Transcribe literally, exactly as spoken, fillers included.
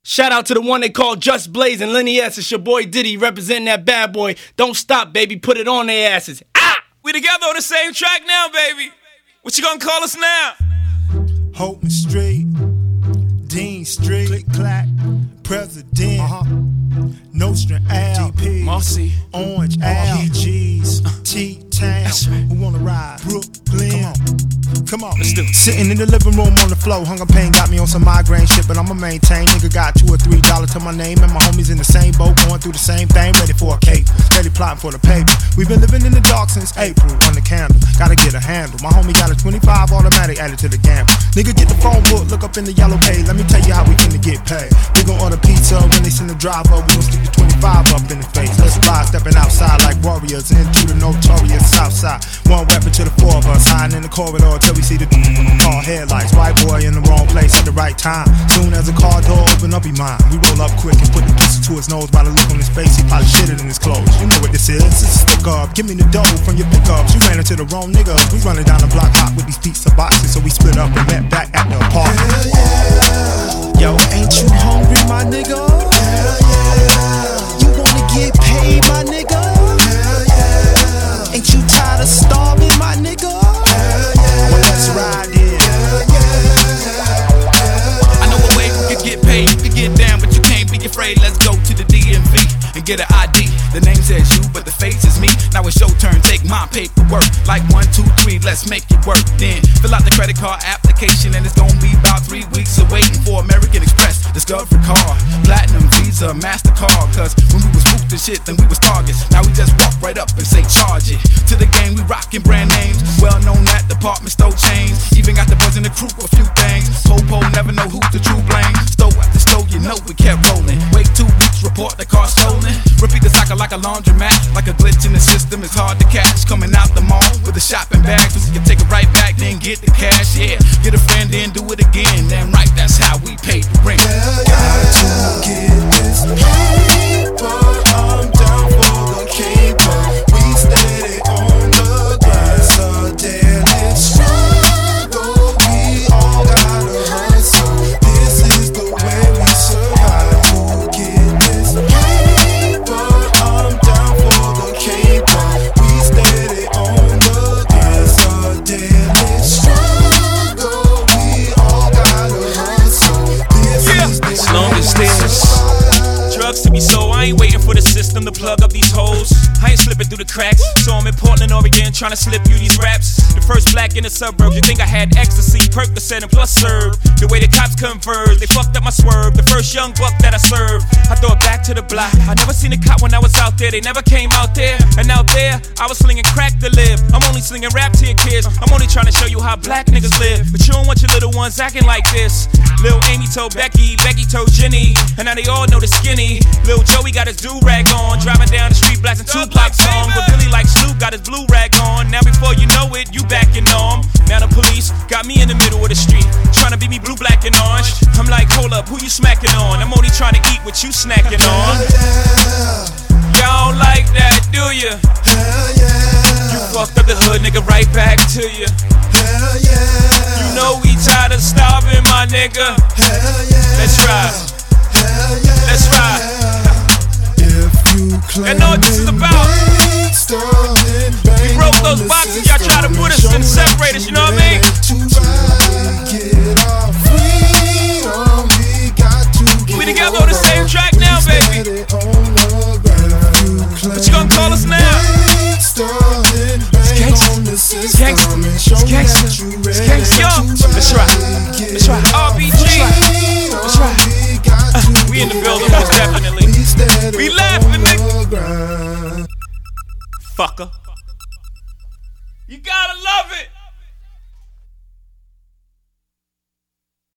Shout out to the one they call Just Blaze and Lenny S. It's your boy Diddy representing that bad boy. Don't stop, baby. Put it on their asses. Ah! We together on the same track now, baby. What you gonna call us now? Holton Street, Dean Street, Click Clack, President, uh-huh. Nostrand Ave, D P, Marcy, Orange Ave, P Gs, uh, T-Town, right. Who wanna ride? Brooklyn, come on, come on. Let's do it. Sitting in the living room on the floor, hunger pain got me on some migraine shit, but I'ma maintain. Nigga got two or three dollars to my name, and my homies in the same boat, going through the same thing, ready for a cake, steady plotting for the paper. We've been living in the dark since April, on the candle, gotta get a handle. My homie got a twenty-five automatic added to the gamble. Nigga get the phone book, look up in the yellow page, let me tell you how we finna get paid. We gon' order pizza when they send the driver, we gon' stick the twenty-five up in the face. Let's fly, stepping outside like warriors into the notorious south side. One weapon to the four of us, hiding in the corridor till we see the car headlights. White boy in the wrong place at the right time. Soon as the car door open up, he mine. We roll up quick and put the pistol to his nose. By the look on his face, he probably shitted in his clothes. You know what this is? It's a stick up. Give me the dough from your pickups. You ran into the wrong nigga. We running down the block hot with these pizza boxes, so we split up and met back at the apartment. Hell yeah. Yo, ain't you hungry, my nigga? Hell yeah. You wanna get paid, my nigga? Hell yeah. Ain't you tired of starving, my nigga? Hell yeah. Well, let's ride it. Hell yeah. I know a way you can get paid, you can get down, but you can't be afraid. Let's go to the D M V and get an I D. The name says you, but the face is me. Now it's your turn, take my paperwork. Like one, two, three, let's make it work. Then fill out the credit card application, and it's gonna be about three weeks of waiting for American Express, Discovery Card, Platinum, Visa, MasterCard. Cause when we was booked and shit, then we was targets. Now we just walk right up and say charge it. To the game, we rockin' brand names, well known at department store chains. Even got the buzz in the crew for a few things. Po-po never know who's the true blame. Store after store, you know we kept rolling. Wait two weeks, report the car stolen. Repeat the cycle like a laundromat. Like a glitch in the system, it's hard to catch. Coming out the mall with a shopping bag, so we can take it right back, then get the cash. Yeah, get a friend, then do it again. Damn right, that's how we pay the rent. Hell yeah. Got to get this paper. I'm down for the keeper. We steady on the grind. So daily struggle. We all gotta hustle. This is the way we survive. To get this paper. I'm down for the keeper. We steady on the grind. So daily struggle. We all gotta hustle. This Yeah, is the as long as there's drugs to be sold, I ain't waiting for the system to plug up these holes. I ain't slipping through the cracks, so I'm in Portland, Oregon, trying to slip you these raps. The first black in the suburbs, you think I had ecstasy, Percocet and plus serve. The way the cops converge, they fucked up my swerve. The first young buck that I served, I throw it back to the block. I never seen a cop when I was out there, they never came out there. And out there, I was slinging crack to live. I'm only slinging rap to your kids, I'm only trying to show you how black niggas live. But you don't want your little ones acting like this. Lil' Amy told Becky, Becky told Jenny, and now they all know the skinny. Lil' Joey got his do-rag on, driving down the street blasting Tupac song. But Billy like Snoop got his blue rag on. Now before you know it, you back in arm. Now the police got me in the middle of the street, trying to beat me blue, black, and orange. I'm like, hold up, who you smacking on? I'm only trying to eat what you snacking on. Y'all don't like that, do ya? Hell yeah. You fucked up the hood, nigga, right back to you. Hell yeah. You know we tired of starving, my nigga. Hell yeah. Let's ride. Hell yeah. Let's ride. If you claim You know what this is about. We broke those boxes, y'all try to put us and separate us, you know what I mean? We together on the same track now, baby. What you gonna call us now? It's gangsta, it's gangsta, it's gangsta, it's gangsta. Yo, let's ride, let's ride. R B G, let's ride. Uh, we in the building, most definitely. We laughing, nigga. Fucker. You gotta love it.